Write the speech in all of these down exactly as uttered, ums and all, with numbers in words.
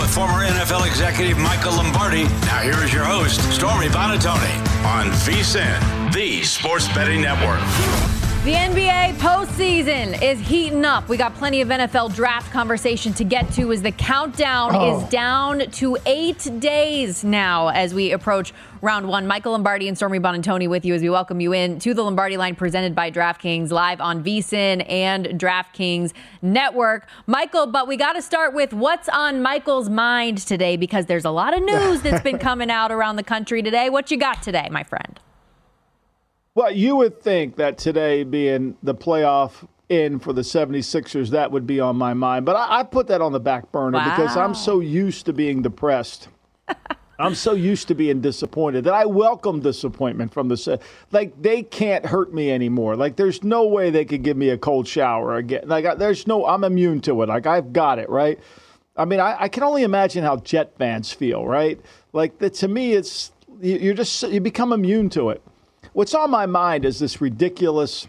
former N F L executive Michael Lombardi. Now here is your host, Stormy Buonantony, on V S I N, the Sports Betting Network. The N B A postseason is heating up. We got plenty of N F L draft conversation to get to as the countdown oh. is down to eight days now as we approach round one. Michael Lombardi and Stormy Buonantony with you as we welcome you in to the Lombardi Line presented by DraftKings, live on V S I N and DraftKings Network. Michael, but we got to start with what's on Michael's mind today, because there's a lot of news that's been coming out around the country today. What you got today, my friend? Well, you would think that today being the playoff in for the seventy-sixers, that would be on my mind. But I, I put that on the back burner wow. because I'm so used to being depressed. I'm so used to being disappointed that I welcome disappointment from the – like, they can't hurt me anymore. Like, there's no way they could give me a cold shower again. Like, I, there's no – I'm immune to it. Like, I've got it, right? I mean, I, I can only imagine how Jet fans feel, right? Like, the, to me, it's – you're just – you become immune to it. What's on my mind is this ridiculous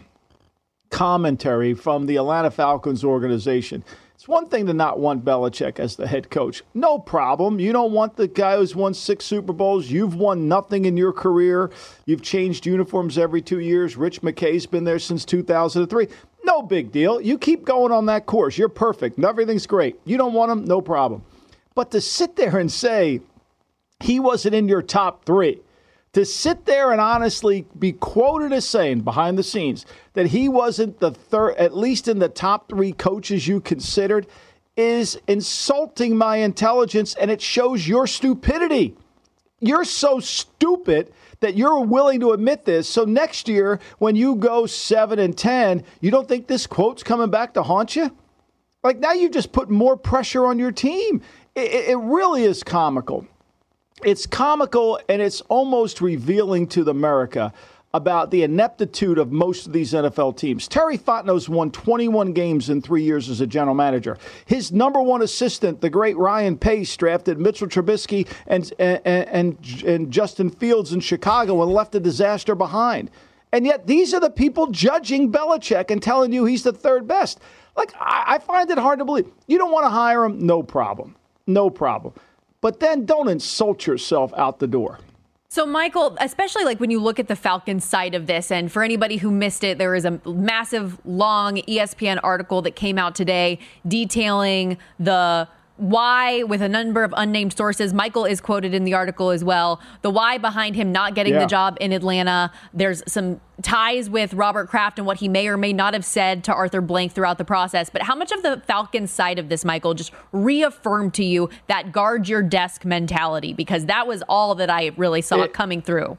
commentary from the Atlanta Falcons organization. It's one thing to not want Belichick as the head coach. No problem. You don't want the guy who's won six Super Bowls. You've won nothing in your career. You've changed uniforms every two years. Rich McKay's been there since two thousand three. No big deal. You keep going on that course. You're perfect. Everything's great. You don't want him? No problem. But to sit there and say he wasn't in your top three, to sit there and honestly be quoted as saying behind the scenes that he wasn't the third, at least in the top three coaches you considered, is insulting my intelligence, and it shows your stupidity. You're so stupid that you're willing to admit this. So next year, when you go seven and ten, you don't think this quote's coming back to haunt you? Like, now you just put more pressure on your team. It, it really is comical. It's comical, and it's almost revealing to America about the ineptitude of most of these N F L teams. Terry Fontenot's won twenty-one games in three years as a general manager. His number one assistant, the great Ryan Pace, drafted Mitchell Trubisky and, and, and, and Justin Fields in Chicago and left a disaster behind. And yet these are the people judging Belichick and telling you he's the third best. Like, I, I find it hard to believe. You don't want to hire him? No problem. No problem. But then don't insult yourself out the door. So, Michael, especially like when you look at the Falcons side of this, and for anybody who missed it, there is a massive, long E S P N article that came out today detailing the why, with a number of unnamed sources. Michael is quoted in the article as well. The why behind him not getting yeah. the job in Atlanta. There's some ties with Robert Kraft and what he may or may not have said to Arthur Blank throughout the process. But how much of the Falcons side of this, Michael, just reaffirmed to you that guard your desk mentality? Because that was all that I really saw it, coming through.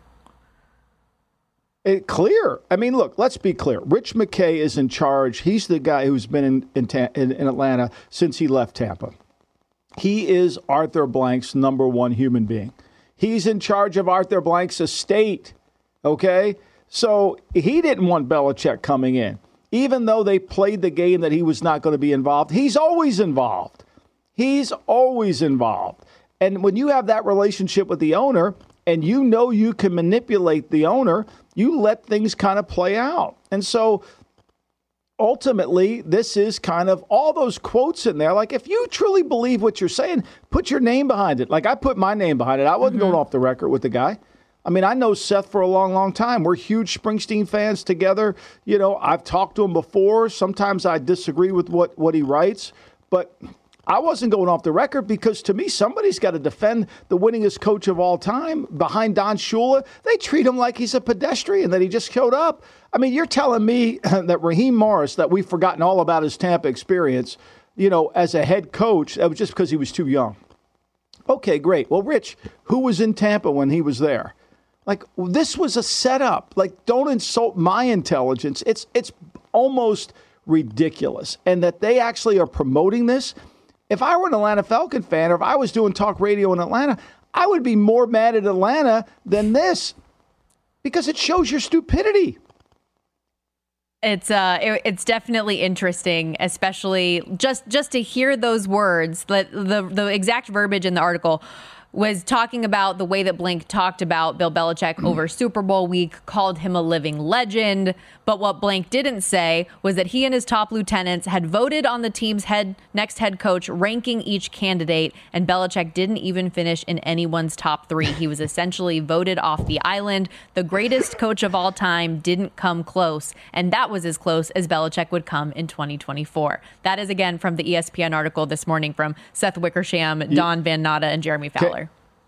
It clear. I mean, look, let's be clear. Rich McKay is in charge. He's the guy who's been in, in, in, in Atlanta since he left Tampa. He is Arthur Blank's number one human being. He's in charge of Arthur Blank's estate, okay? So he didn't want Belichick coming in. Even though they played the game that he was not going to be involved, he's always involved. He's always involved. And when you have that relationship with the owner and you know you can manipulate the owner, you let things kind of play out. And so ultimately, this is kind of all those quotes in there. Like, if you truly believe what you're saying, put your name behind it. Like, I put my name behind it. I wasn't mm-hmm. going off the record with the guy. I mean, I know Seth for a long, long time. We're huge Springsteen fans together. You know, I've talked to him before. Sometimes I disagree with what, what he writes. But I wasn't going off the record because, to me, somebody's got to defend the winningest coach of all time behind Don Shula. They treat him like he's a pedestrian, that he just showed up. I mean, you're telling me that Raheem Morris, that we've forgotten all about his Tampa experience, you know, as a head coach, that was just because he was too young. Okay, great. Well, Rich, who was in Tampa when he was there? Like, this was a setup. Like, don't insult my intelligence. It's it's almost ridiculous. And that they actually are promoting this. If I were an Atlanta Falcon fan, or if I was doing talk radio in Atlanta, I would be more mad at Atlanta than this, because it shows your stupidity. It's uh, it, it's definitely interesting, especially just just to hear those words, the, the the exact verbiage in the article. was talking about the way that Blank talked about Bill Belichick over Super Bowl week, called him a living legend. But what Blank didn't say was that he and his top lieutenants had voted on the team's head next head coach, ranking each candidate, and Belichick didn't even finish in anyone's top three. He was essentially voted off the island. The greatest coach of all time didn't come close, and that was as close as Belichick would come in twenty twenty-four. That is, again, from the E S P N article this morning from Seth Wickersham, Don Van Natta, and Jeremy Fowler.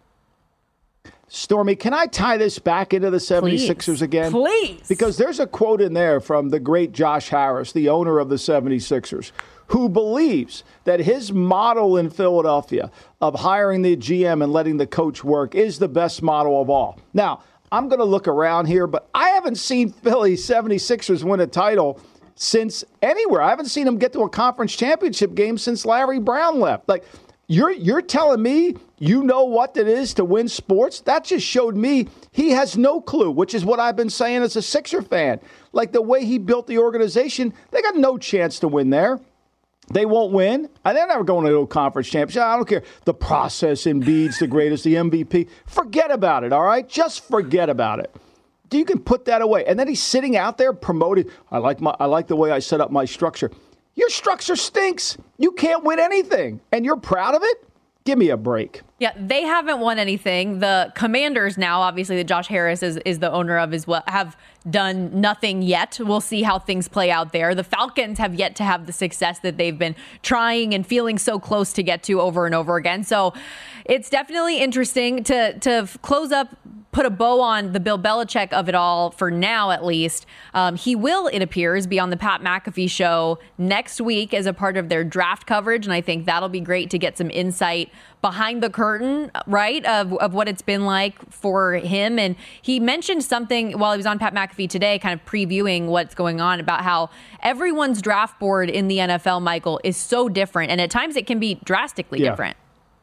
Stormy, can I tie this back into the seventy-sixers Please. again? Please. Because there's a quote in there from the great Josh Harris, the owner of the seventy-sixers, who believes that his model in Philadelphia of hiring the G M and letting the coach work is the best model of all. Now, I'm going to look around here, but I haven't seen Philly seventy-sixers win a title since anywhere. I haven't seen them get to a conference championship game since Larry Brown left. Like, You're you're telling me you know what it is to win sports? That just showed me he has no clue, which is what I've been saying as a Sixer fan. Like, the way he built the organization, they got no chance to win there. They won't win. And they're never going to a conference championship. I don't care. The process, Embiid's the greatest, the M V P. Forget about it, all right? Just forget about it. You can put that away. And then he's sitting out there promoting, I like my I like the way I set up my structure. Your structure stinks. You can't win anything. And you're proud of it? Give me a break. Yeah, they haven't won anything. The Commanders now, obviously, that Josh Harris is, is the owner of as well, have done nothing yet. We'll see how things play out there. The Falcons have yet to have the success that they've been trying and feeling so close to get to over and over again. So it's definitely interesting to to close up, put a bow on the Bill Belichick of it all for now, at least. Um, he will, it appears, be on the Pat McAfee show next week as a part of their draft coverage. And I think that'll be great to get some insight behind the curtain, right, of, of what it's been like for him. And he mentioned something while he was on Pat McAfee today, kind of previewing what's going on, about how everyone's draft board in the N F L, Michael, is so different. And at times it can be drastically yeah. different.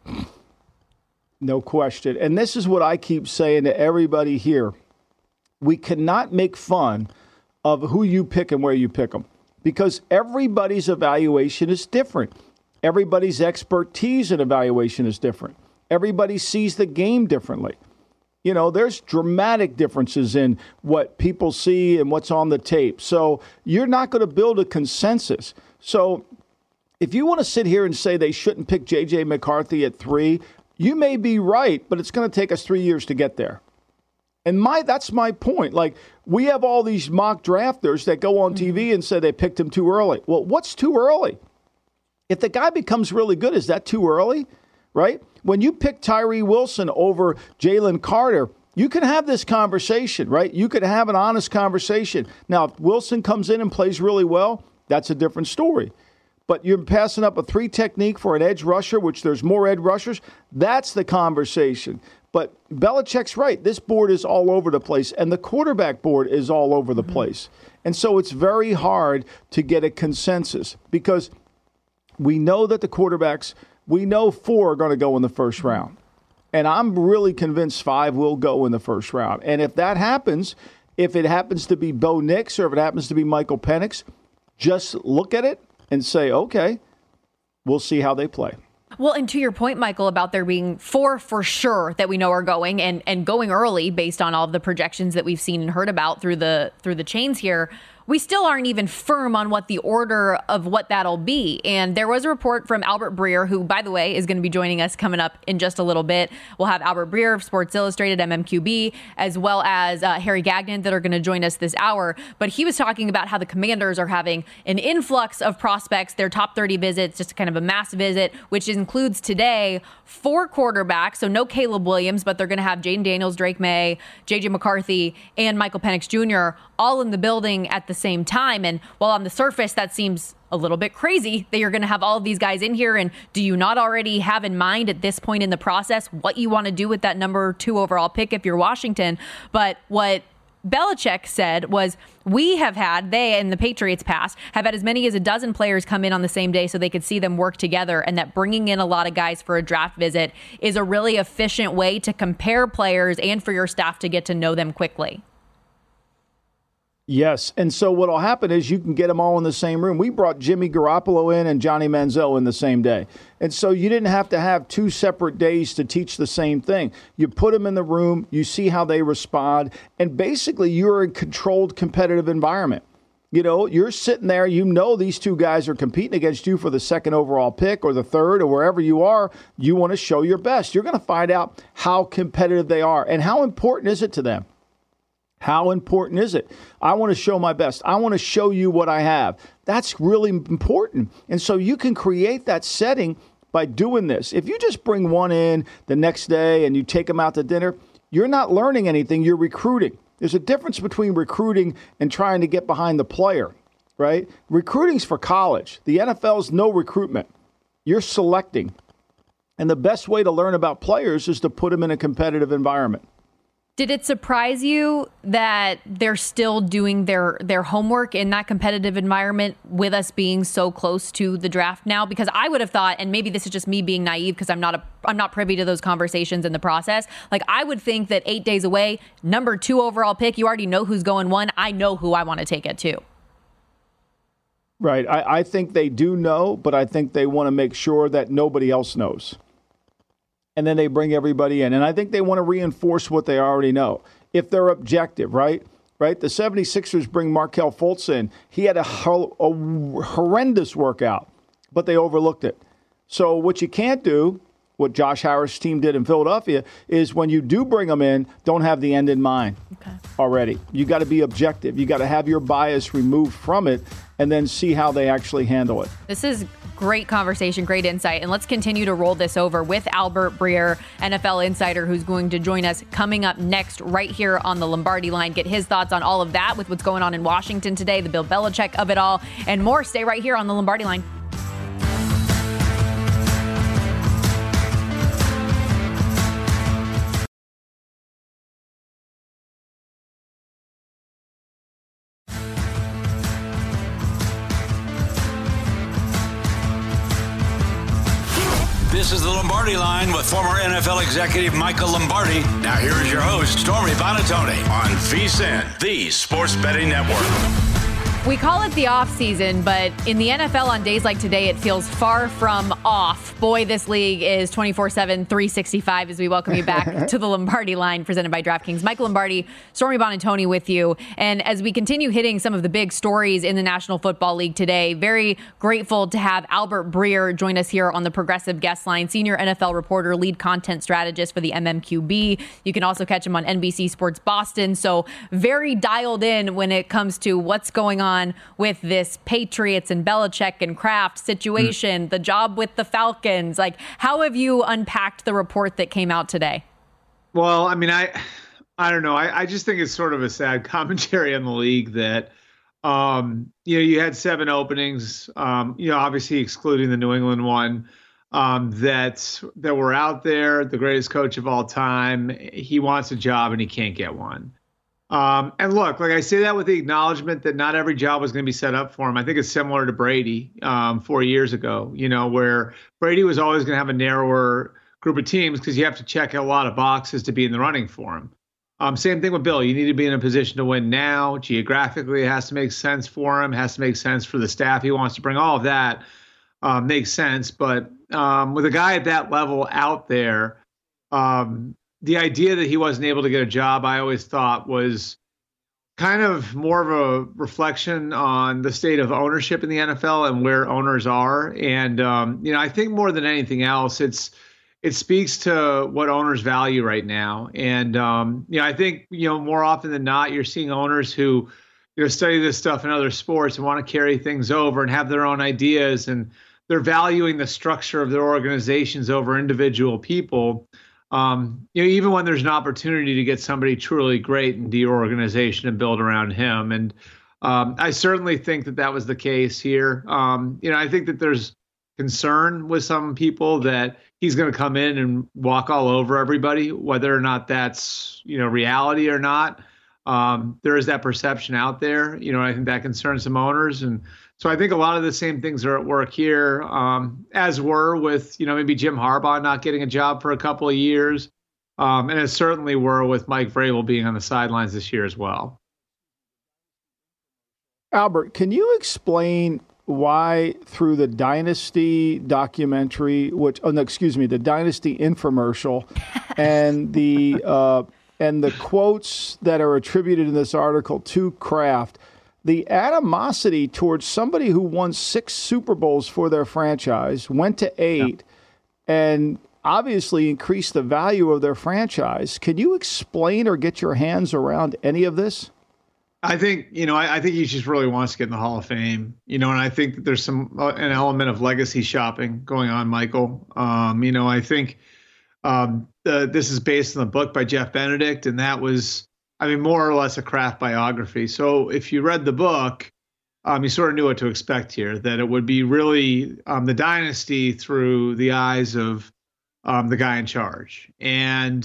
No question. And this is what I keep saying to everybody here. We cannot make fun of who you pick and where you pick them, because everybody's evaluation is different. Everybody's expertise in evaluation is different. Everybody sees the game differently. You know, there's dramatic differences in what people see and what's on the tape. So you're not going to build a consensus. So if you want to sit here and say they shouldn't pick J J McCarthy at three, you may be right, but it's going to take us three years to get there. And my that's my point. Like, we have all these mock drafters that go on T V and say they picked him too early. Well, what's too early? If the guy becomes really good, is that too early? Right? When you pick Tyree Wilson over Jalen Carter, you can have this conversation, right? You could have an honest conversation. Now, if Wilson comes in and plays really well, that's a different story. But you're passing up a three technique for an edge rusher, which there's more edge rushers. That's the conversation. But Belichick's right. This board is all over the place, and the quarterback board is all over the mm-hmm. place. And so it's very hard to get a consensus, because we know that the quarterbacks, we know four are going to go in the first round. And I'm really convinced five will go in the first round. And if that happens, if it happens to be Bo Nix or if it happens to be Michael Penix, just look at it and say, okay, we'll see how they play. Well, and to your point, Michael, about there being four for sure that we know are going, and, and going early based on all of the projections that we've seen and heard about through the through the chains here, we still aren't even firm on what the order of what that'll be. And there was a report from Albert Breer, who, by the way, is going to be joining us coming up in just a little bit. We'll have Albert Breer of Sports Illustrated, M M Q B, as well as uh, Harry Gagnon, that are going to join us this hour. But he was talking about how the Commanders are having an influx of prospects, their top thirty visits, just kind of a mass visit, which includes today four quarterbacks. So no Caleb Williams, but they're going to have Jaden Daniels, Drake May, J J McCarthy, and Michael Penix Junior all in the building at the same time. And while on the surface that seems a little bit crazy that you're going to have all of these guys in here, and do you not already have in mind at this point in the process what you want to do with that number two overall pick if you're Washington? But what Belichick said was, we have had, they and the Patriots past, have had as many as a dozen players come in on the same day so they could see them work together, and that bringing in a lot of guys for a draft visit is a really efficient way to compare players and for your staff to get to know them quickly. Yes, and so what will happen is you can get them all in the same room. We brought Jimmy Garoppolo in and Johnny Manziel in the same day. And so you didn't have to have two separate days to teach the same thing. You put them in the room, you see how they respond, and basically you're in a controlled competitive environment. You know, you're sitting there, you know these two guys are competing against you for the second overall pick or the third or wherever you are. You want to show your best. You're going to find out how competitive they are and how important is it to them. How important is it? I want to show my best. I want to show you what I have. That's really important. And so you can create that setting by doing this. If you just bring one in the next day and you take them out to dinner, you're not learning anything. You're recruiting. There's a difference between recruiting and trying to get behind the player, right? Recruiting's for college. The N F L's no recruitment. You're selecting. And the best way to learn about players is to put them in a competitive environment. Did it surprise you that they're still doing their their homework in that competitive environment with us being so close to the draft now? Because I would have thought, and maybe this is just me being naive because I'm not a I'm not privy to those conversations in the process. Like I would think that eight days away, number two overall pick, you already know who's going one. I know who I want to take it to. Right. I, I think they do know, but I think they want to make sure that nobody else knows. And then they bring everybody in. And I think they want to reinforce what they already know. If they're objective, right? Right? The seventy-sixers bring Markelle Fultz in. He had a, a horrendous workout, but they overlooked it. So what you can't do, what Josh Harris' team did in Philadelphia, is when you do bring them in, don't have the end in mind okay. already. You got to be objective. You got to have your bias removed from it and then see how they actually handle it. This is great conversation, great insight. And let's continue to roll this over with Albert Breer, N F L insider, who's going to join us coming up next right here on the Lombardi Line. Get his thoughts on all of that with what's going on in Washington today, the Bill Belichick of it all, and more. Stay right here on the Lombardi Line. This is the Lombardi Line with former N F L executive Michael Lombardi. Now here is your host, Stormy Buonantony, on VSiN, the Sports Betting Network. We call it the off season, but in the N F L on days like today, it feels far from off. Boy, this league is twenty-four seven, three sixty-five as we welcome you back to the Lombardi Line presented by DraftKings. Michael Lombardi, Stormy Buonantony with you. And as we continue hitting some of the big stories in the National Football League today, very grateful to have Albert Breer join us here on the Progressive Guest Line, senior N F L reporter, lead content strategist for the M M Q B. You can also catch him on N B C Sports Boston. So very dialed in when it comes to what's going on with this Patriots and Belichick and Kraft situation, mm. the job with the Falcons. Like, how have you unpacked the report that came out today? Well, I mean, I, I don't know. I, I just think it's sort of a sad commentary on the league that, um, you know, you had seven openings, um, you know, obviously excluding the New England one, um, that, that were out there, the greatest coach of all time. He wants a job and he can't get one. Um, and look, like I say that with the acknowledgement that not every job was going to be set up for him. I think it's similar to Brady um, four years ago, you know, where Brady was always going to have a narrower group of teams because you have to check a lot of boxes to be in the running for him. Um, same thing with Bill. You need to be in a position to win now. Geographically, it has to make sense for him. It has to make sense for the staff he wants to bring. All of that uh, makes sense. But um, with a guy at that level out there, um, the idea that he wasn't able to get a job, I always thought was kind of more of a reflection on the state of ownership in the N F L and where owners are. And, um, you know, I think more than anything else, it's it speaks to what owners value right now. And, um, you know, I think, you know, more often than not, you're seeing owners who, you know, study this stuff in other sports and want to carry things over and have their own ideas. And they're valuing the structure of their organizations over individual people. Um, you know, even when there's an opportunity to get somebody truly great into your organization and build around him. And um, I certainly think that that was the case here. Um, you know, I think that there's concern with some people that he's going to come in and walk all over everybody, whether or not that's, you know, reality or not. Um, there is that perception out there. You know, I think that concerns some owners. And so I think a lot of the same things are at work here, um, as were with, you know, maybe Jim Harbaugh not getting a job for a couple of years. Um, and it certainly were with Mike Vrabel being on the sidelines this year as well. Albert, can you explain why through the Dynasty documentary, which, oh no, excuse me, the Dynasty infomercial and the uh, and the quotes that are attributed in this article to Kraft, the animosity towards somebody who won six Super Bowls for their franchise, went to eight, yeah. and obviously increased the value of their franchise. Can you explain or get your hands around any of this? I think, you know, I, I think he just really wants to get in the Hall of Fame, you know, and I think that there's some, uh, an element of legacy shopping going on, Michael. Um, you know, I think um, the, this is based on the book by Jeff Benedict, and that was, I mean, more or less a Kraft biography. So if you read the book, um, you sort of knew what to expect here, that it would be really um, the dynasty through the eyes of um, the guy in charge. And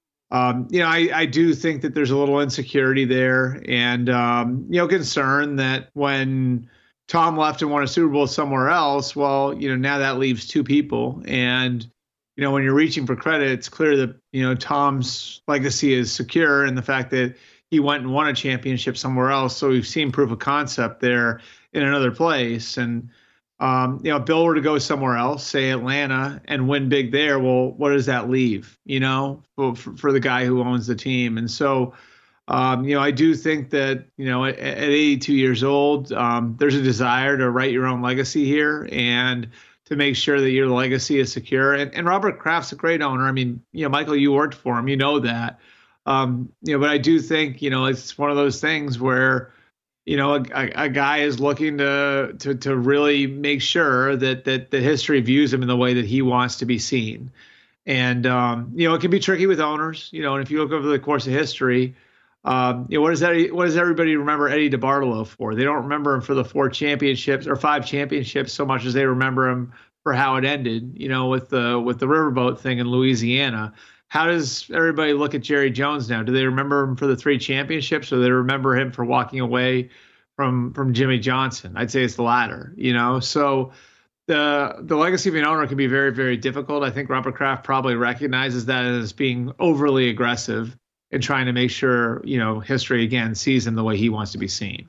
Um, you know, I, I do think that there's a little insecurity there and, um, you know, concern that when Tom left and won a Super Bowl somewhere else, well, you know, now that leaves two people. And, you know, when you're reaching for credit, it's clear that, you know, Tom's legacy is secure in the fact that he went and won a championship somewhere else. So we've seen proof of concept there in another place. And, Um, you know, if Bill were to go somewhere else, say Atlanta, and win big there, well, what does that leave, you know, for, for the guy who owns the team? And so, um, you know, I do think that, you know, at, at eighty-two years old, um, there's a desire to write your own legacy here and to make sure that your legacy is secure. And, and Robert Kraft's a great owner. I mean, you know, Michael, you worked for him, you know that. Um, you know, but I do think, you know, it's one of those things where, you know, a, a guy is looking to, to to really make sure that that the history views him in the way that he wants to be seen. And, um, you know, it can be tricky with owners, you know, and if you look over the course of history, um, you know, what does that, what does everybody remember Eddie DeBartolo for? They don't remember him for the four championships or five championships so much as they remember him for how it ended, you know, with the, with the riverboat thing in Louisiana. How does everybody look at Jerry Jones now? Do they remember him for the three championships, or do they remember him for walking away from from Jimmy Johnson? I'd say it's the latter, you know. So the the legacy of an owner can be very, very difficult. I think Robert Kraft probably recognizes that as being overly aggressive and trying to make sure, you know, history again sees him the way he wants to be seen.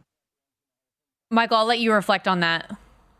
Michael, I'll let you reflect on that.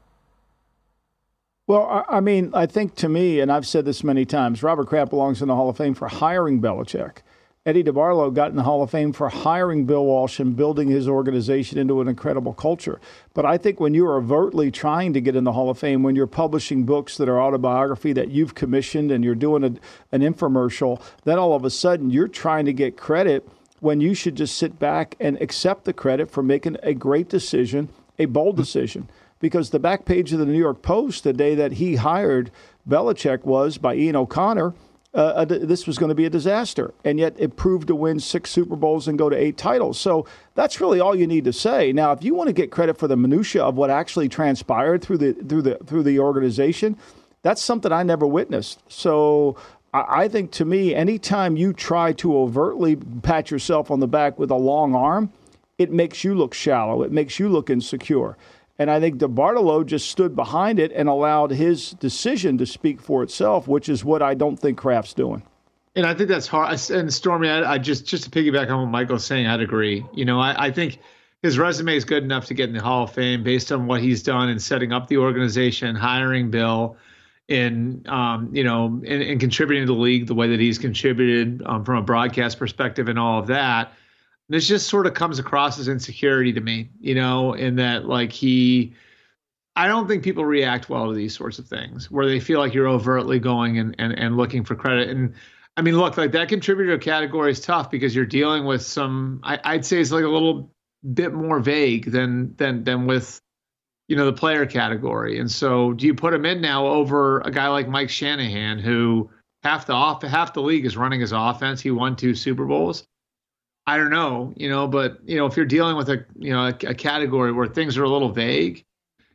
Well, I mean, I think to me, and I've said this many times, Robert Kraft belongs in the Hall of Fame for hiring Belichick. Eddie DeBartolo got in the Hall of Fame for hiring Bill Walsh and building his organization into an incredible culture. But I think when you're overtly trying to get in the Hall of Fame, when you're publishing books that are autobiography that you've commissioned and you're doing a, an infomercial, then all of a sudden you're trying to get credit when you should just sit back and accept the credit for making a great decision, a bold decision. Because the back page of the New York Post the day that he hired Belichick was, by Ian O'Connor, uh, this was going to be a disaster. And yet it proved to win six Super Bowls and go to eight titles. So that's really all you need to say. Now, if you want to get credit for the minutia of what actually transpired through the through the through the organization, that's something I never witnessed. So I, I think, to me, anytime you try to overtly pat yourself on the back with a long arm, it makes you look shallow. It makes you look insecure. And I think DeBartolo just stood behind it and allowed his decision to speak for itself, which is what I don't think Kraft's doing. And I think that's hard. And Stormy, I, I just just to piggyback on what Michael's saying, I'd agree. You know, I, I think his resume is good enough to get in the Hall of Fame based on what he's done in setting up the organization, hiring Bill, in um, you know, and, and contributing to the league the way that he's contributed um, from a broadcast perspective and all of that. This just sort of comes across as insecurity to me, you know, in that, like, he, I don't think people react well to these sorts of things where they feel like you're overtly going and, and, and looking for credit. And I mean, look, like, that contributor category is tough because you're dealing with some, I, I'd say it's like a little bit more vague than, than, than with, you know, the player category. And so do you put him in now over a guy like Mike Shanahan, who half the off, half the league is running his offense? He won two Super Bowls. I don't know, you know, but, you know, if you're dealing with a, you know, a, a category where things are a little vague,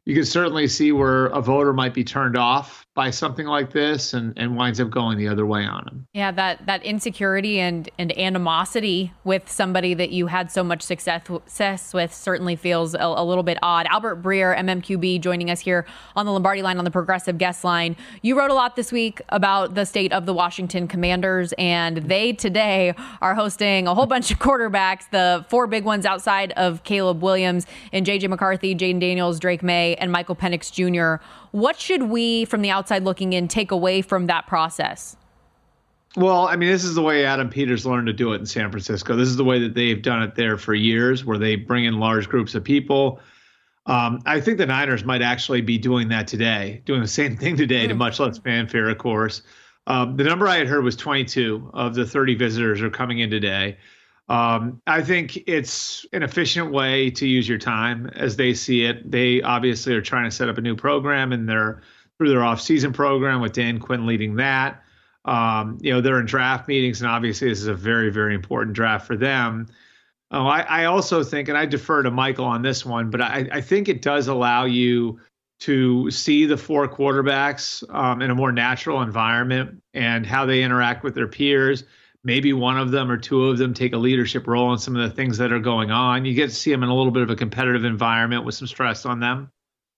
you can certainly see where a voter might be turned off by something like this and, and winds up going the other way on him. Yeah, that that insecurity and, and animosity with somebody that you had so much success, success with certainly feels a, a little bit odd. Albert Breer, M M Q B, joining us here on the Lombardi line on the Progressive Guest Line. You wrote a lot this week about the state of the Washington Commanders, and they today are hosting a whole bunch of quarterbacks, the four big ones outside of Caleb Williams and J J McCarthy, Jayden Daniels, Drake May, and Michael Penix Junior What should we, from the outside looking in, take away from that process? Well, I mean, this is the way Adam Peters learned to do it in San Francisco. This is the way that they've done it there for years, where they bring in large groups of people. Um, I think the Niners might actually be doing that today, doing the same thing today, mm. to much less fanfare, of course. Um, the number I had heard was twenty-two of the thirty visitors are coming in today. Um, I think it's an efficient way to use your time as they see it. They obviously are trying to set up a new program, and they're through their off-season program with Dan Quinn leading that. Um, you know, they're in draft meetings, and obviously this is a very, very important draft for them. Oh, I, I also think, and I defer to Michael on this one, but I, I think it does allow you to see the four quarterbacks um, in a more natural environment and how they interact with their peers. Maybe one of them or two of them take a leadership role in some of the things that are going on. You get to see them in a little bit of a competitive environment with some stress on them.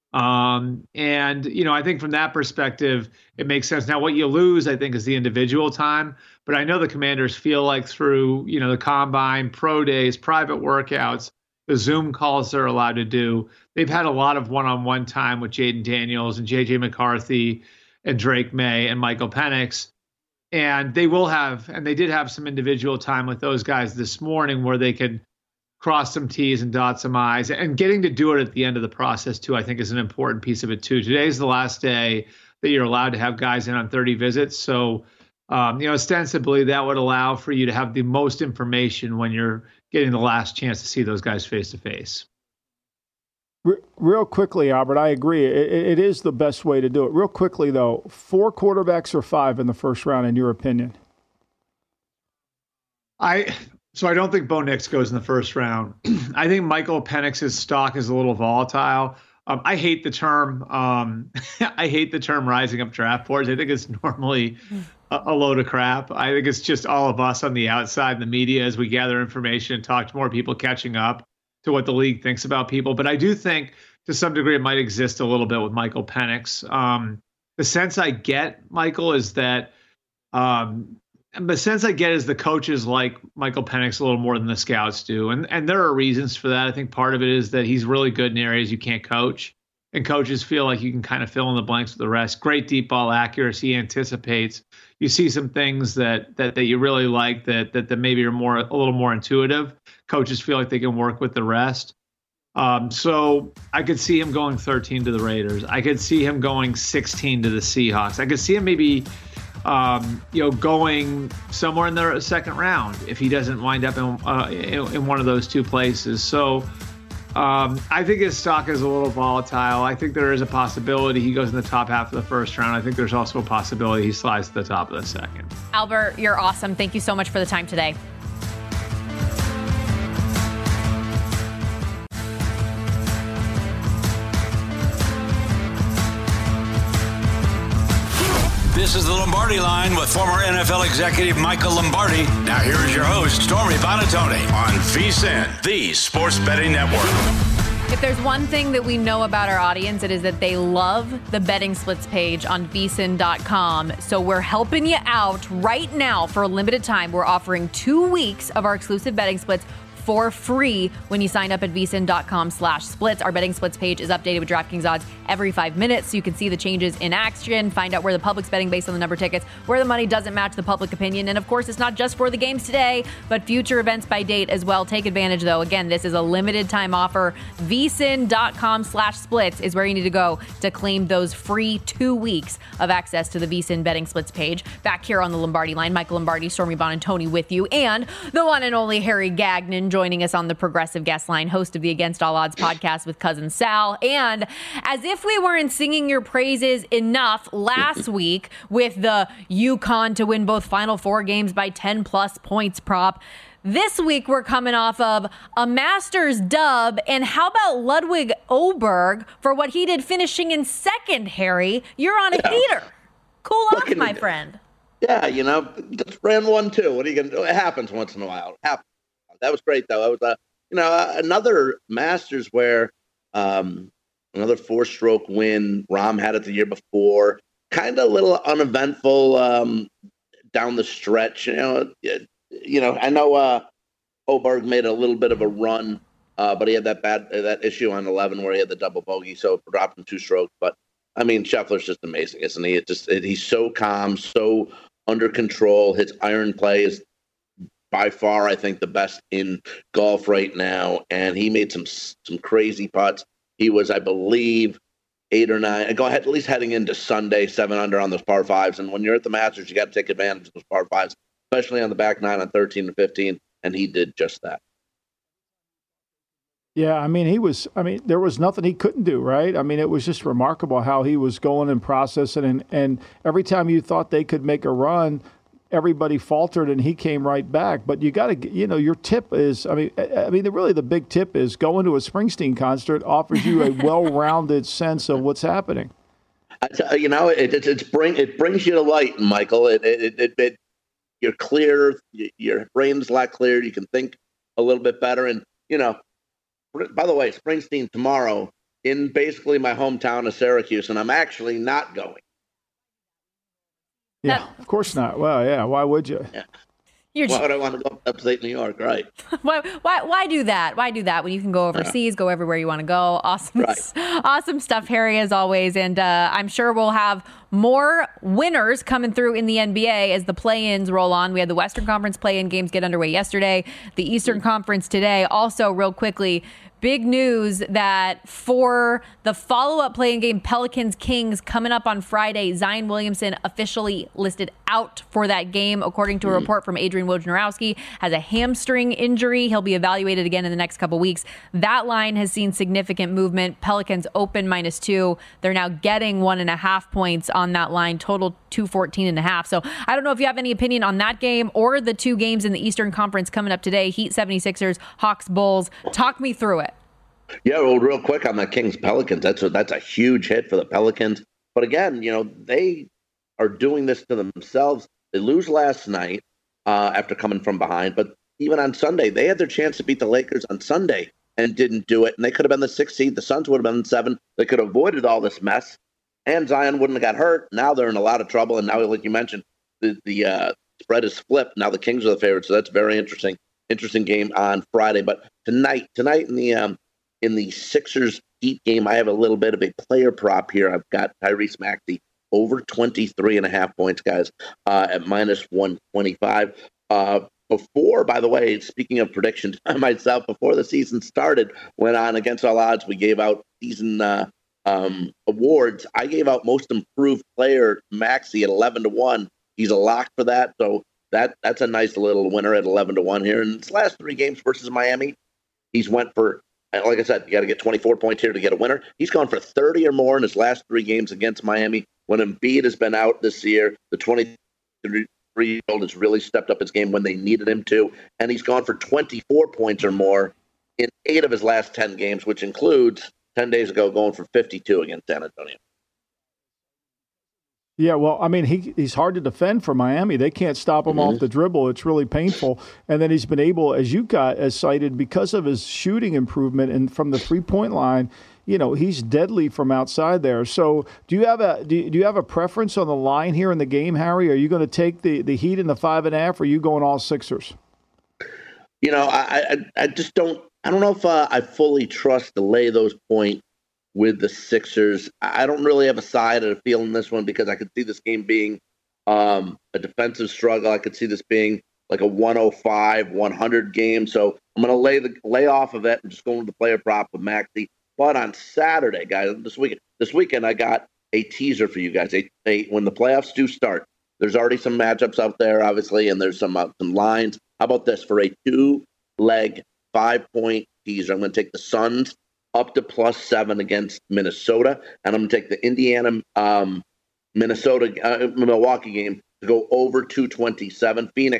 Um, and, you know, I think from that perspective, it makes sense. Now, what you lose, I think, is the individual time. But I know the Commanders feel like through, you know, the combine, pro days, private workouts, the Zoom calls they're allowed to do, they've had a lot of one-on-one time with Jayden Daniels and J J McCarthy and Drake May and Michael Penix. And they will have, and they did have some individual time with those guys this morning where they could cross some T's and dot some I's. And getting to do it at the end of the process, too, I think is an important piece of it, too. Today's the last day that you're allowed to have guys in on thirty visits. So, um, you know, ostensibly that would allow for you to have the most information when you're getting the last chance to see those guys face to face. Real quickly, Albert, I agree. It, it is the best way to do it. Real quickly, though, four quarterbacks or five in the first round, in your opinion? I so I don't think Bo Nix goes in the first round. I think Michael Penix's stock is a little volatile. Um, I hate the term. Um, I hate the term rising up draft boards. I think it's normally a, a load of crap. I think it's just all of us on the outside in the media as we gather information and talk to more people catching up to what the league thinks about people. But I do think to some degree it might exist a little bit with Michael Penix. Um, the sense I get, Michael, is that um, the sense I get is the coaches like Michael Penix a little more than the scouts do. And, and there are reasons for that. I think part of it is that he's really good in areas you can't coach. And coaches feel like you can kind of fill in the blanks with the rest. Great deep ball accuracy, anticipates. You see some things that that that you really like that that, that maybe are more a little more intuitive. Coaches feel like they can work with the rest. Um, so I could see him going thirteen to the Raiders. I could see him going sixteen to the Seahawks. I could see him maybe, um, you know, going somewhere in the second round if he doesn't wind up in uh, in, in one of those two places. So um, I think his stock is a little volatile. I think there is a possibility he goes in the top half of the first round. I think there's also a possibility he slides to the top of the second. Albert, you're awesome. Thank you so much for the time today. This is the Lombardi Line with former N F L executive Michael Lombardi. Now here is your host, Stormy Buonantony, on VSiN, the Sports Betting Network. If there's one thing that we know about our audience, it is that they love the betting splits page on V S I N dot com. So we're helping you out right now for a limited time. We're offering two weeks of our exclusive betting splits for free when you sign up at V S I N dot com slash splits. Our betting splits page is updated with DraftKings odds every five minutes, so you can see the changes in action, find out where the public's betting based on the number of tickets, where the money doesn't match the public opinion. And of course, it's not just for the games today, but future events by date as well. Take advantage, though. Again, this is a limited time offer. V S I N dot com slash splits is where you need to go to claim those free two weeks of access to the V S I N betting splits page. Back here on the Lombardi Line, Michael Lombardi, Stormy Buonantony with you, and the one and only Harry Gagnon joining us on the Progressive Guest Line, host of the Against All Odds podcast with Cousin Sal. And as if we weren't singing your praises enough last week with the UConn to win both Final Four games by ten plus points prop, this week we're coming off of a Masters dub. And how about Ludwig Åberg for what he did finishing in second, Harry? You're on a yeah. heater. Cool off, my friend. Yeah, you know, just ran one, too. What are you going to do? It happens once in a while. It happens. That was great, though. It was, uh, you know, uh, another Masters where um, another four-stroke win. Rahm had it the year before. Kind of a little uneventful um, down the stretch. You know, it, you know. I know uh, Åberg made a little bit of a run, uh, but he had that bad that issue on eleven where he had the double bogey, so it dropped him two strokes. But I mean, Scheffler's just amazing, isn't he? It just it, he's so calm, so under control. His iron play is by far, I think, the best in golf right now. And he made some some crazy putts. He was, I believe, eight or nine. Go ahead, at least heading into Sunday, seven under on those par fives. And when you're at the Masters, you got to take advantage of those par fives, especially on the back nine on thirteen and fifteen. And he did just that. Yeah, I mean, he was, I mean, there was nothing he couldn't do, right? I mean, it was just remarkable how he was going and processing. And, and every time you thought they could make a run, everybody faltered and he came right back. But you got to, you know, your tip is, I mean, I mean, the, really the big tip is going to a Springsteen concert offers you a well-rounded sense of what's happening. I tell you, you know, it, it, it's bring, it brings you to light, Michael. It, it, it, it, you're clear, your brain's a lot clearer. You can think a little bit better. And, you know, by the way, Springsteen tomorrow in basically my hometown of Syracuse, and I'm actually not going. Yeah, of course not. Well, yeah, why would you? Yeah. You're why would I want to go upstate New York, right? why, why, why do that? Why do that when you can go overseas, yeah. go everywhere you want to go? Awesome, right. awesome stuff, Harry, as always. And uh, I'm sure we'll have more winners coming through in the N B A as the play-ins roll on. We had the Western Conference play-in games get underway yesterday, the Eastern mm-hmm. Conference today. Also, real quickly, big news that for the follow-up play-in game, Pelicans-Kings coming up on Friday, Zion Williamson officially listed out for that game, according to a report from Adrian Wojnarowski, has a hamstring injury. He'll be evaluated again in the next couple weeks. That line has seen significant movement. Pelicans open minus two. They're now getting one and a half points on that line, total two fourteen and a half. So I don't know if you have any opinion on that game or the two games in the Eastern Conference coming up today, Heat seventy-sixers, Hawks Bulls. Talk me through it. Yeah, well, real quick on the Kings Pelicans, that's a, that's a huge hit for the Pelicans. But again, you know, they are doing this to themselves. They lose last night uh, after coming from behind, but even on Sunday, they had their chance to beat the Lakers on Sunday and didn't do it. And they could have been the sixth seed. The Suns would have been the seven. They could have avoided all this mess, and Zion wouldn't have got hurt. Now they're in a lot of trouble. And now, like you mentioned, the the uh, spread is flipped. Now the Kings are the favorites, so that's very interesting. Interesting game on Friday. But tonight, tonight in the um, in the Sixers Heat game, I have a little bit of a player prop here. I've got Tyrese Maxey over twenty-three and a half points, guys, uh, at minus one twenty-five. Uh, before, by the way, speaking of predictions, I myself, before the season started, went on Against All Odds. We gave out season uh, um, awards. I gave out most improved player Maxey at eleven to one. He's a lock for that. So that that's a nice little winner at eleven to one here. In his last three games versus Miami, he's went for, like I said, you got to get twenty-four points here to get a winner. He's gone for thirty or more in his last three games against Miami. When Embiid has been out this year, the twenty-three-year-old has really stepped up his game when they needed him to. And he's gone for twenty-four points or more in eight of his last ten games, which includes ten days ago going for fifty-two against San Antonio. Yeah, well, I mean, he he's hard to defend for Miami. They can't stop him mm-hmm. off the dribble. It's really painful. And then he's been able, as you got as cited, because of his shooting improvement and from the three-point line, you know, he's deadly from outside there. So do you have a do you, do you have a preference on the line here in the game, Harry? Are you going to take the, the Heat in the five and a half, or are you going all Sixers? You know, I I, I just don't I don't know if uh, I fully trust to lay those points with the Sixers. I don't really have a side or a feel in this one because I could see this game being um, a defensive struggle. I could see this being like a one oh five, one hundred game. So I'm going to lay the lay off of it and just go into the player prop with Maxey. But on Saturday, guys, this weekend, this weekend I got a teaser for you guys. A, a, when the playoffs do start, there's already some matchups out there, obviously, and there's some uh, some lines. How about this for a two-leg, five-point teaser? I'm going to take the Suns up to plus seven against Minnesota, and I'm going to take the Indiana, um, Minnesota, uh, Milwaukee game to go over two twenty-seven. Phoenix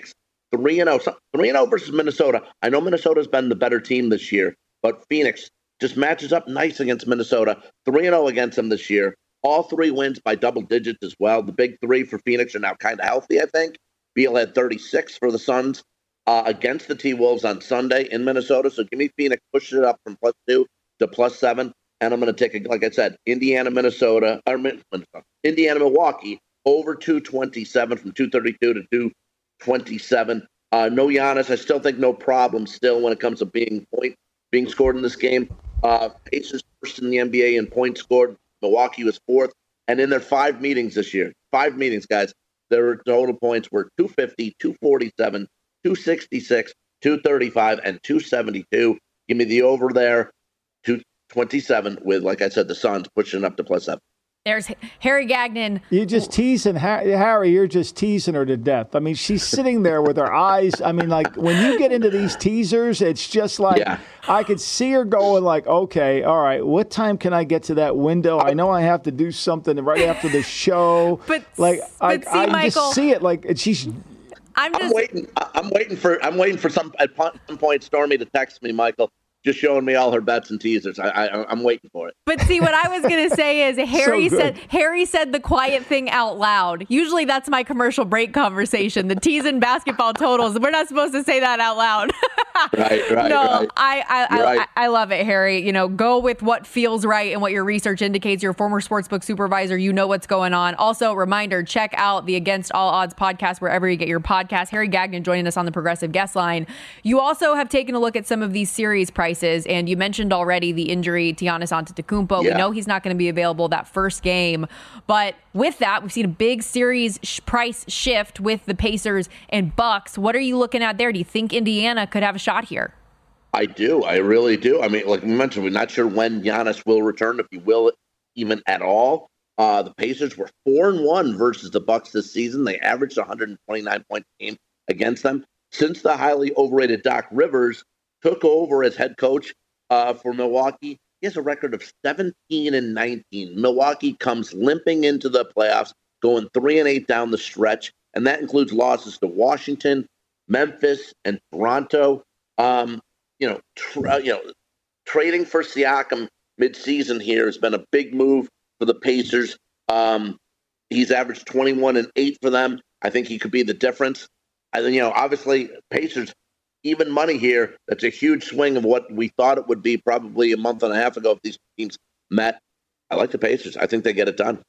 three and oh. three and oh versus Minnesota. I know Minnesota's been the better team this year, but Phoenix just matches up nice against Minnesota. three and oh against them this year. All three wins by double digits as well. The big three for Phoenix are now kind of healthy, I think. Beal had thirty-six for the Suns uh, against the T-Wolves on Sunday in Minnesota. So give me Phoenix, push it up from plus two to plus seven. And I'm going to take, a, like I said, Indiana, Minnesota, or Minnesota, Indiana, Milwaukee over two twenty-seven from two thirty-two to two twenty-seven. Uh, no Giannis. I still think no problem still when it comes to being point being scored in this game. Uh, Pacers first in the N B A in points scored. Milwaukee was fourth. And in their five meetings this year, five meetings, guys, their total points were two fifty, two forty-seven, two sixty-six, two thirty-five, and two seventy-two. Give me the over there, two twenty-seven, with, like I said, the Suns pushing up to plus seven. There's Harry Gagnon. You're just teasing, Harry, you're just teasing her to death. I mean, she's sitting there with her eyes. I mean, like, when you get into these teasers, it's just like, yeah. I could see her going like, okay, all right, what time can I get to that window? I know I have to do something right after the show. But, like, but I, see, I Michael, just see it like, she's... I'm, just, I'm waiting. I'm waiting for. I'm waiting for some at some point Stormy to text me, Michael, just showing me all her bets and teasers. I, I, I'm waiting for it. But see, what I was going to say is Harry so said Harry said the quiet thing out loud. Usually that's my commercial break conversation, the tease and basketball totals. We're not supposed to say that out loud. right, right, no, right. I, I, I, right. I, I love it, Harry. You know, go with what feels right and what your research indicates. You're a former sportsbook supervisor. You know what's going on. Also, reminder, check out the Against All Odds podcast wherever you get your podcast. Harry Gagnon joining us on the Progressive Guest Line. You also have taken a look at some of these series prices, and you mentioned already the injury to Giannis Antetokounmpo. Yeah. We know he's not going to be available that first game. But with that, we've seen a big series sh- price shift with the Pacers and Bucks. What are you looking at there? Do you think Indiana could have a shot here? I do. I really do. I mean, like we mentioned, we're not sure when Giannis will return, if he will even at all. Uh, the Pacers were four and one versus the Bucks this season. They averaged one hundred twenty-nine points a game against them. Since the highly overrated Doc Rivers took over as head coach uh, for Milwaukee, he has a record of seventeen and nineteen. Milwaukee comes limping into the playoffs, going three and eight down the stretch, and that includes losses to Washington, Memphis, and Toronto. Um, you know, tra- you know, trading for Siakam midseason here has been a big move for the Pacers. Um, he's averaged twenty-one and eight for them. I think he could be the difference. And then, you know, obviously, Pacers, even money here. That's a huge swing of what we thought it would be probably a month and a half ago if these teams met. I like the Pacers. I think they get it done.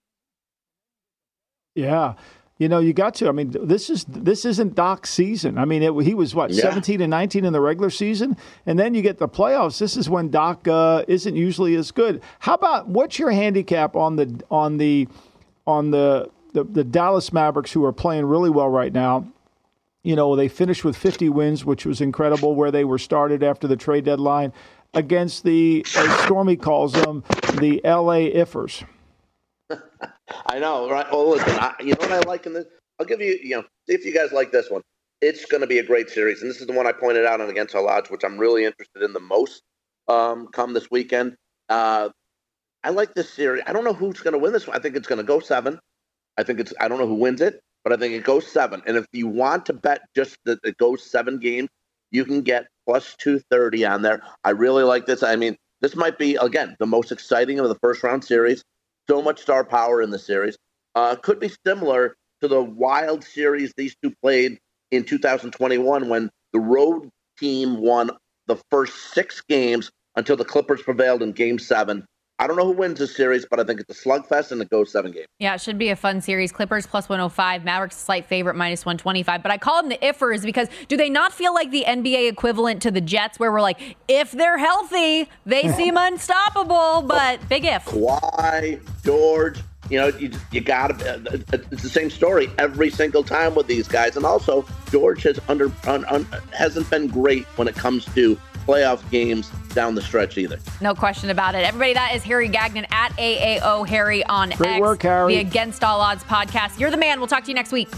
Yeah. You know, you got to. I mean, this is this isn't Doc's season. I mean, it, he was, what, yeah. seventeen and nineteen in the regular season? And then you get the playoffs. This is when Doc uh, isn't usually as good. How about, what's your handicap on the on the, on the, the, the Dallas Mavericks, who are playing really well right now? You know, they finished with fifty wins, which was incredible, where they were started after the trade deadline, against the, as Stormy calls them, the L A Ifers. I know, right? Well, listen, I, you know what I like in this? I'll give you, you know, see if you guys like this one. It's going to be a great series, and this is the one I pointed out on Against All Odds, which I'm really interested in the most um, come this weekend. Uh, I like this series. I don't know who's going to win this one. I think it's going to go seven. I think it's, I don't know who wins it, but I think it goes seven. And if you want to bet just that it goes seven games, you can get plus two thirty on there. I really like this. I mean, this might be, again, the most exciting of the first round series. So much star power in the series. Uh, could be similar to the wild series these two played in two thousand twenty-one when the road team won the first six games until the Clippers prevailed in game seven. I don't know who wins this series, but I think it's a slugfest and it goes seven games. Yeah, it should be a fun series. Clippers plus one oh five, Mavericks slight favorite minus one twenty-five. But I call them the Ifers because do they not feel like the N B A equivalent to the Jets, where we're like, if they're healthy, they seem unstoppable, but big if. Kawhi, George, you know, you, you got to, it's the same story every single time with these guys. And also, George has under un, un, hasn't been great when it comes to playoff games down the stretch either. No question about it. Everybody, that is Harry Gagnon at A A O Harry on Great X. work, Harry. The Against All Odds podcast. You're the man. We'll talk to you next week.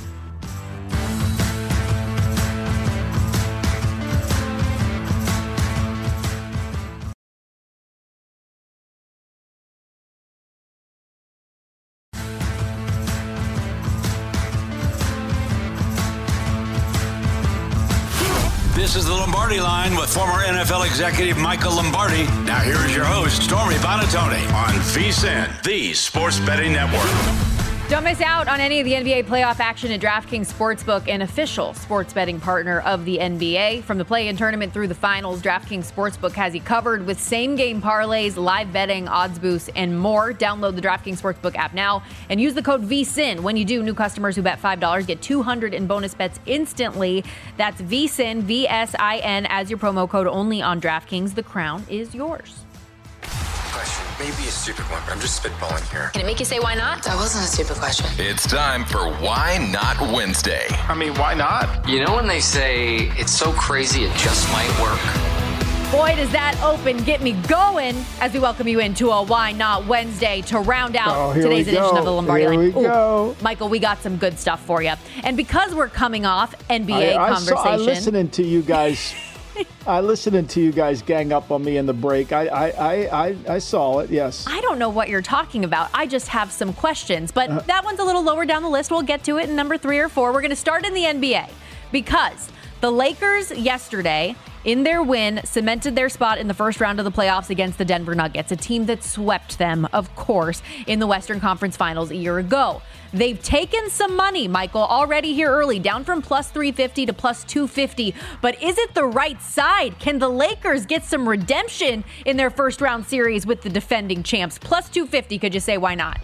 This is the Lombardi Line with former N F L executive Michael Lombardi. Now here is your host, Stormy Buonantony, on VSiN, the Sports Betting Network. Don't miss out on any of the N B A playoff action at DraftKings Sportsbook, an official sports betting partner of the N B A. From the play-in tournament through the finals, DraftKings Sportsbook has you covered with same-game parlays, live betting, odds boosts, and more. Download the DraftKings Sportsbook app now and use the code VSiN. When you do, new customers who bet five dollars get two hundred dollars in bonus bets instantly. That's VSiN, V S I N, as your promo code only on DraftKings. The crown is yours. Question. Maybe a stupid one, but I'm just spitballing here. Can it make you say why not? That wasn't a stupid question. It's time for Why Not Wednesday. I mean, why not? You know when they say it's so crazy it just might work? Boy, does that open get me going as we welcome you into a Why Not Wednesday to round out oh, today's edition go. of the Lombardi here Line. We Ooh, go. Michael, we got some good stuff for you. And because we're coming off N B A I, I conversation. Saw, I listening to you guys. I listening to you guys gang up on me in the break. I, I, I, I, I saw it, yes. I don't know what you're talking about. I just have some questions. But uh, that one's a little lower down the list. We'll get to it in number three or four. We're going to start in the N B A because the Lakers yesterday, in their win, cemented their spot in the first round of the playoffs against the Denver Nuggets, a team that swept them, of course, in the Western Conference Finals a year ago. They've taken some money, Michael, already here early, down from plus three fifty to plus two fifty. But is it the right side? Can the Lakers get some redemption in their first round series with the defending champs? Plus two fifty, could you say why not?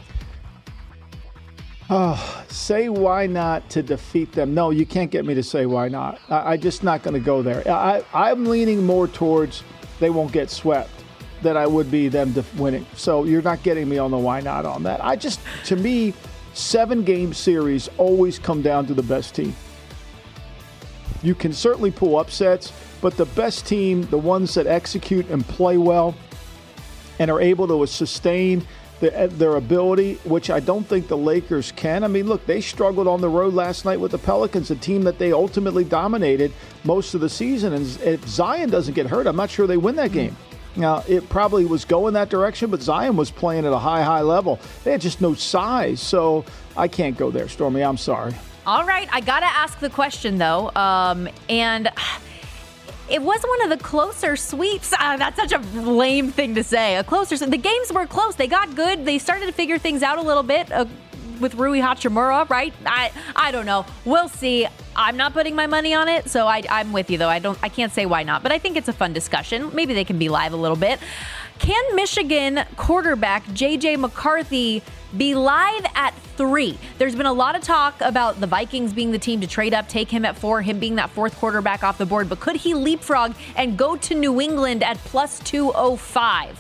Oh, say why not to defeat them. No, you can't get me to say why not. I, I'm just not going to go there. I, I'm leaning more towards they won't get swept than I would be them def- winning. So you're not getting me on the why not on that. I just, to me, seven-game series always come down to the best team. You can certainly pull upsets, but the best team, the ones that execute and play well and are able to sustain the, their ability, which I don't think the Lakers can. I mean, look, they struggled on the road last night with the Pelicans, a team that they ultimately dominated most of the season. And if Zion doesn't get hurt, I'm not sure they win that game. Now, it probably was going that direction, but Zion was playing at a high, high level. They had just no size, so I can't go there, Stormy. I'm sorry. All right. I got to ask the question, though. Um, and it was one of the closer sweeps. Ah, that's such a lame thing to say. A closer The games were close. They got good. They started to figure things out a little bit uh, with Rui Hachimura, right? I I don't know. We'll see. I'm not putting my money on it, so I, I'm with you, though. I don't. I can't say why not, but I think it's a fun discussion. Maybe they can be live a little bit. Can Michigan quarterback J J McCarthy be live at three? There's been a lot of talk about the Vikings being the team to trade up, take him at four, him being that fourth quarterback off the board, but could he leapfrog and go to New England at plus two oh five?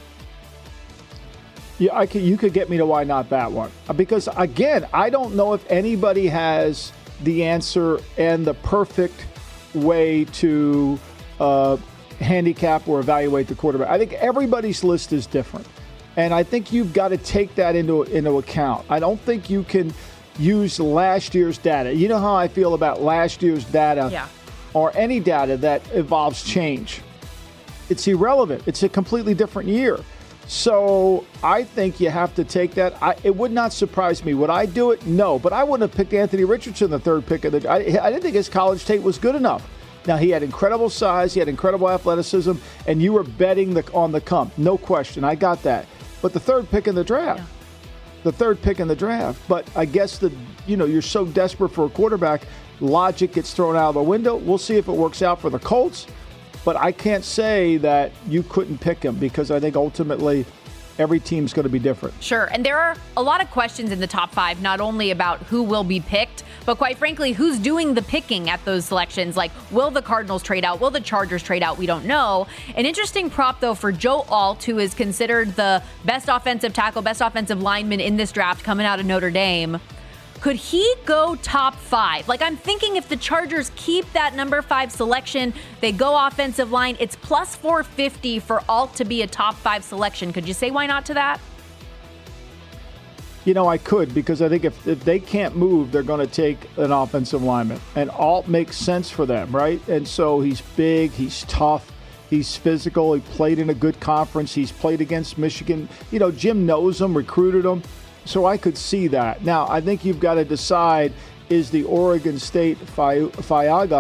Yeah, I could, you could get me to why not that one. Because, again, I don't know if anybody has the answer and the perfect way to uh, handicap or evaluate the quarterback. I think everybody's list is different. And I think you've got to take that into, into account. I don't think you can use last year's data. You know how I feel about last year's data yeah. or any data that involves change. It's irrelevant. It's a completely different year. So I think you have to take that. I, it would not surprise me. Would I do it? No. But I wouldn't have picked Anthony Richardson the third pick of the. I, I didn't think his college tape was good enough. Now, he had incredible size. He had incredible athleticism. And you were betting the, on the come. No question. I got that. But the third pick in the draft. Yeah. The third pick in the draft. But I guess the you know you're so desperate for a quarterback, logic gets thrown out of the window. We'll see if it works out for the Colts. But I can't say that you couldn't pick him because I think ultimately every team's going to be different. Sure. And there are a lot of questions in the top five, not only about who will be picked, but quite frankly, who's doing the picking at those selections? Like, will the Cardinals trade out? Will the Chargers trade out? We don't know. An interesting prop, though, for Joe Alt, who is considered the best offensive tackle, best offensive lineman in this draft coming out of Notre Dame. Could he go top five? Like, I'm thinking if the Chargers keep that number five selection, they go offensive line, it's plus four fifty for Alt to be a top five selection. Could you say why not to that? You know, I could, because I think if, if they can't move, they're going to take an offensive lineman. And Alt makes sense for them, right? And so he's big, he's tough, he's physical, he played in a good conference, he's played against Michigan. You know, Jim knows him, recruited him. So I could see that. Now, I think you've got to decide, is the Oregon State Fi- Fiaga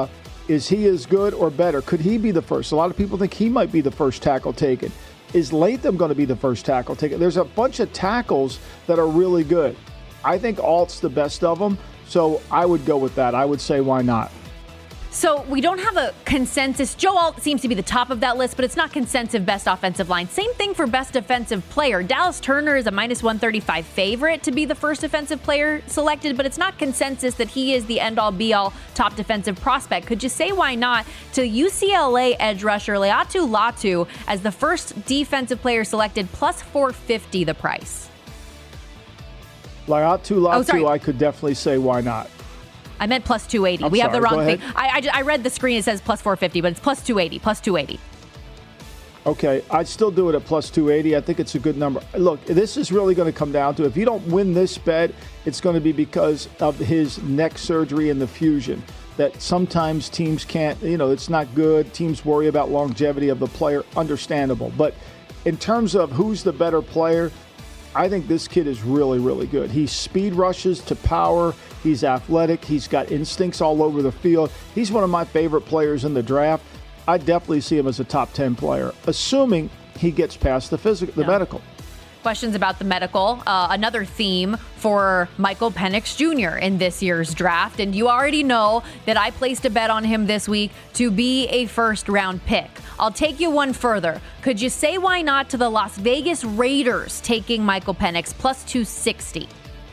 Is he as good or better? Could he be the first? A lot of people think he might be the first tackle taken. Is Latham going to be the first tackle taken? There's a bunch of tackles that are really good. I think Alt's the best of them, so I would go with that. I would say why not? So we don't have a consensus. Joe Alt seems to be the top of that list, but it's not consensus best offensive line. Same thing for best defensive player. Dallas Turner is a minus one thirty-five favorite to be the first defensive player selected, but it's not consensus that he is the end-all be-all top defensive prospect. Could you say why not to U C L A edge rusher Laiatu Latu as the first defensive player selected, plus four fifty the price? Laiatu Latu, oh, I could definitely say why not. I meant plus two eighty. I'm we sorry, have the wrong thing. I, I, I read the screen. It says plus four fifty, but it's plus two eighty. Plus two eighty. Okay, I'd still do it at plus two eighty. I think it's a good number. Look, this is really going to come down to, if you don't win this bet, it's going to be because of his neck surgery and the fusion. That sometimes teams can't, you know, it's not good. Teams worry about longevity of the player. Understandable. But in terms of who's the better player, I think this kid is really, really good. He speed rushes to power. He's athletic. He's got instincts all over the field. He's one of my favorite players in the draft. I definitely see him as a top ten player, assuming he gets past the physical, the no. medical. Questions about the medical. Uh, another theme for Michael Penix Junior in this year's draft. And you already know that I placed a bet on him this week to be a first-round pick. I'll take you one further. Could you say why not to the Las Vegas Raiders taking Michael Penix, plus two sixty?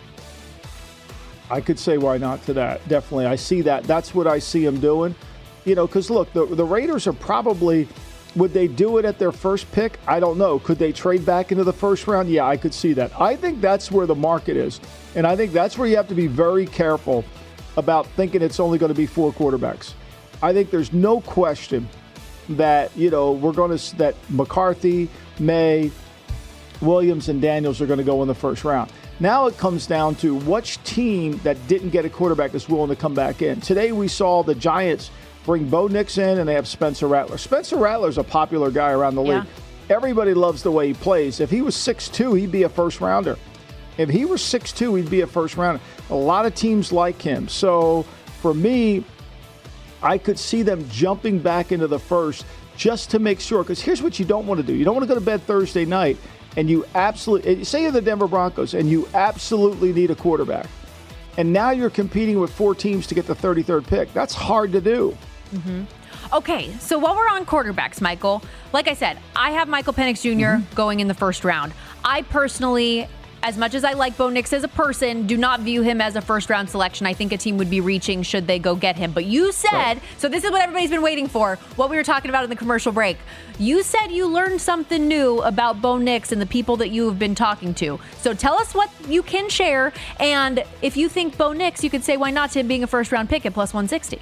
I could say why not to that. Definitely. I see that. That's what I see him doing. You know, because, look, the, the Raiders are probably, would they do it at their first pick? I don't know. Could they trade back into the first round? Yeah, I could see that. I think that's where the market is. And I think that's where you have to be very careful about thinking it's only going to be four quarterbacks. I think there's no question that, you know, we're going to, that McCarthy, May, Williams, and Daniels are going to go in the first round. Now it comes down to which team that didn't get a quarterback is willing to come back in. Today we saw the Giants bring Bo Nix in, and they have Spencer Rattler. Spencer Rattler's a popular guy around the yeah. league. Everybody loves the way he plays. If he was six two, he'd be a first-rounder. If he was six two, he'd be a first-rounder. A lot of teams like him. So for me, I could see them jumping back into the first just to make sure. Because here's what you don't want to do. You don't want to go to bed Thursday night and you absolutely, say you're the Denver Broncos and you absolutely need a quarterback. And now you're competing with four teams to get the thirty-third pick. That's hard to do. Mm-hmm. Okay, so while we're on quarterbacks, Michael, like I said, I have Michael Penix Junior Mm-hmm. going in the first round. I personally, as much as I like Bo Nix as a person, do not view him as a first-round selection. I think a team would be reaching should they go get him. But you said, right. So this is what everybody's been waiting for, what we were talking about in the commercial break. You said you learned something new about Bo Nix and the people that you have been talking to. So tell us what you can share, and if you think Bo Nix, you could say why not to him being a first-round pick at plus one sixty.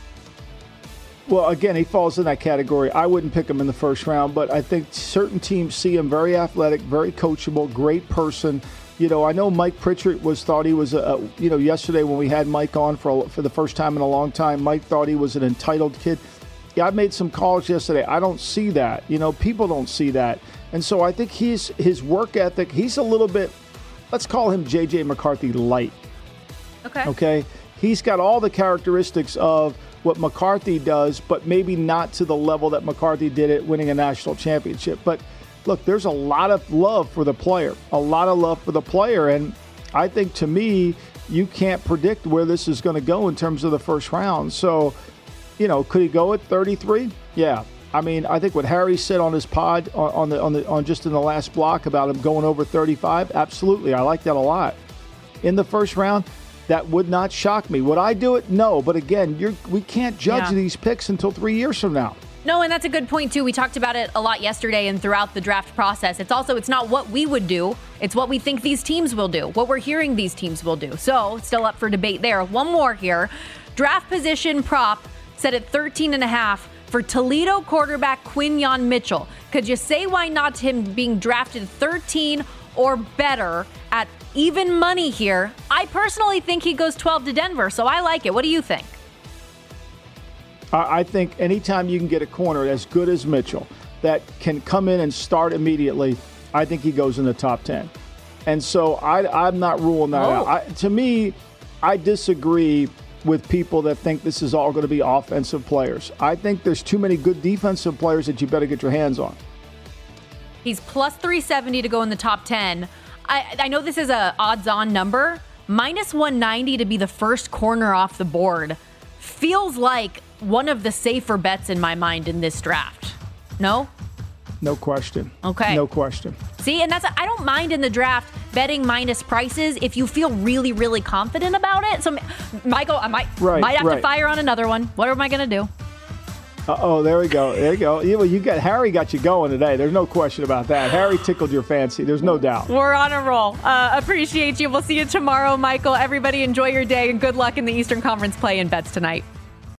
Well, again, he falls in that category. I wouldn't pick him in the first round, but I think certain teams see him very athletic, very coachable, great person. You know, I know Mike Pritchard was thought he was a, a you know, yesterday when we had Mike on for for the first time in a long time, Mike thought he was an entitled kid. Yeah, I made some calls yesterday. I don't see that. You know, people don't see that. And so I think he's his work ethic, he's a little bit, let's call him J J McCarthy light. Okay. Okay. He's got all the characteristics of what McCarthy does, but maybe not to the level that McCarthy did it winning a national championship. But look, there's a lot of love for the player, a lot of love for the player. And I think, to me, you can't predict where this is going to go in terms of the first round. So, you know, could he go at thirty-three? Yeah. I mean, I think what Harry said on his pod on, on the on the on just in the last block about him going over thirty-five, absolutely. I like that a lot. In the first round, that would not shock me. Would I do it? No. But again, you're, we can't judge yeah. these picks until three years from now. No, and that's a good point, too. We talked about it a lot yesterday and throughout the draft process. It's also, it's not what we would do. It's what we think these teams will do, what we're hearing these teams will do. So, still up for debate there. One more here. Draft position prop set at thirteen and a half for Toledo quarterback Quinyon Mitchell. Could you say why not to him being drafted thirteen or better at even money here? I personally think he goes twelve to Denver, so I like it. What do you think? I think anytime you can get a corner as good as Mitchell that can come in and start immediately, I think he goes in the top ten. And so I, I'm not ruling that oh. out. I, to me, I disagree with people that think this is all going to be offensive players. I think there's too many good defensive players that you better get your hands on. He's plus three seventy to go in the top ten. I, I know this is a odds-on number. Minus one ninety to be the first corner off the board feels like one of the safer bets in my mind in this draft. No? No question. Okay. No question. See, and that's, I don't mind in the draft betting minus prices if you feel really, really confident about it. So, Michael, I might, right, might have right. to fire on another one. What am I going to do? Uh-oh, there we go. There you go. You, you got Harry got you going today. There's no question about that. Harry tickled your fancy. There's no doubt. We're on a roll. Uh, appreciate you. We'll see you tomorrow, Michael. Everybody enjoy your day and good luck in the Eastern Conference play-in bets tonight.